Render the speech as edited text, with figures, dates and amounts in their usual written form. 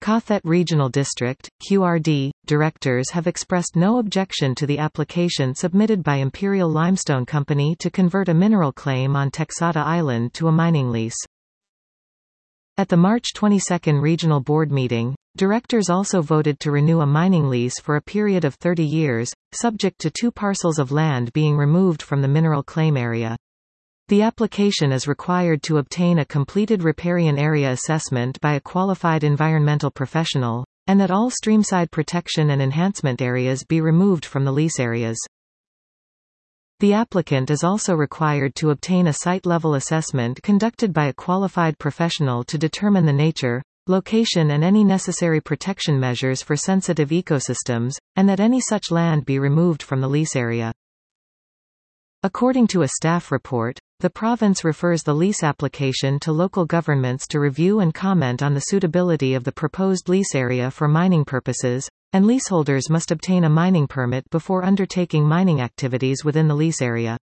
Kathet Regional District, QRD, directors have expressed no objection to the application submitted by Imperial Limestone Company to convert a mineral claim on Texada Island to a mining lease. At the March 22 Regional Board meeting, directors also voted to renew a mining lease for a period of 30 years, subject to 2 parcels of land being removed from the mineral claim area. The application is required to obtain a completed riparian area assessment by a qualified environmental professional, and that all streamside protection and enhancement areas be removed from the lease areas. The applicant is also required to obtain a site-level assessment conducted by a qualified professional to determine the nature, location and any necessary protection measures for sensitive ecosystems, and that any such land be removed from the lease area. According to a staff report, the province refers the lease application to local governments to review and comment on the suitability of the proposed lease area for mining purposes, and leaseholders must obtain a mining permit before undertaking mining activities within the lease area.